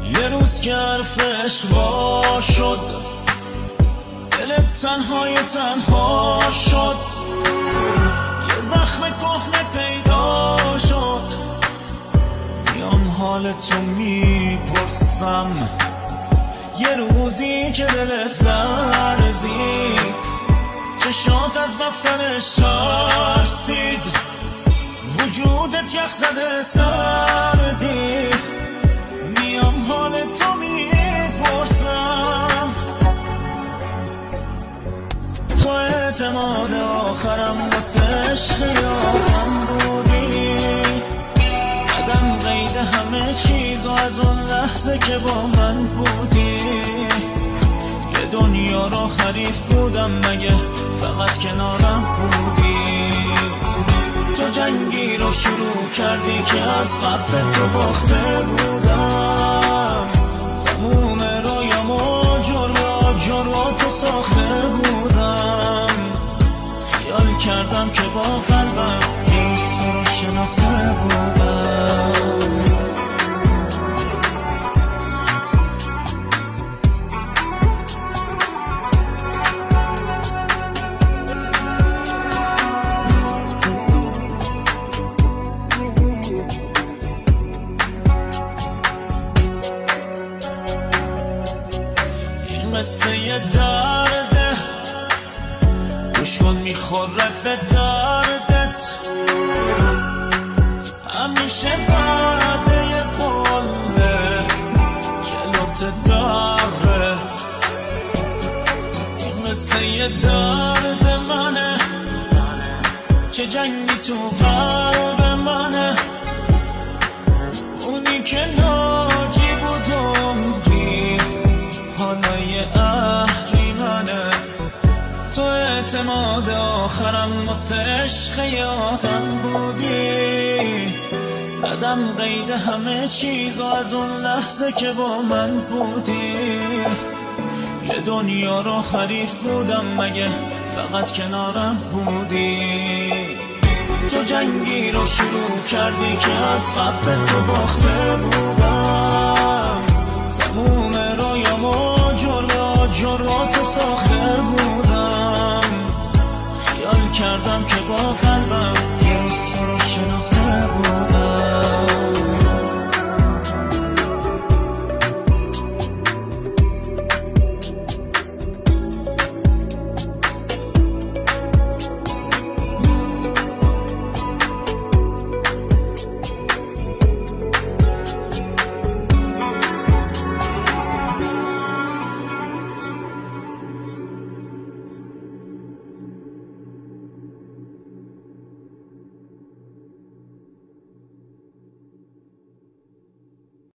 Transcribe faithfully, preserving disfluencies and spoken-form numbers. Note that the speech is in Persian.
یه روز که حرفش وا شد، دلت تنهای تنها شد، یه زخم کهنه پیدا شد. میام حالتو میپرسم، یه روزی که دلت لرزید، چشات از رفتنش ترسید، وجودت یخ زده سردید. میام حالتو میپرسم، تو اعتماد آخرم واسه عشق یادم بودی. زدم قید همه چیز و از اون لحظه که با من بودی، یه دنیا رو حریف بودم مگه فقط کنارم بودی. تو جنگی رو شروع کردی که از قبل تو باخته بودم. تموم رویام و جروا جروا تو ساخته بودم. خیال کردم که با قلبم یه روز تو رو شناخته بودم. قصه یه درده، گوش کن میخوره به دردت. همیشه بعد یه قله جلوت داره. این قصه یه درد منه، چه جنگی تو قلب منه. اونی که ناجی بود عمری حالا یه اهریمنه. تو اعتماد آخرم واسه عشق یادم بودی. زدم قید همه چیز و از اون لحظه که با من بودی، یه دنیا رو حریف بودم مگه فقط کنارم بودی. تو جنگی رو شروع کردی که از قبل تو باخته بودم.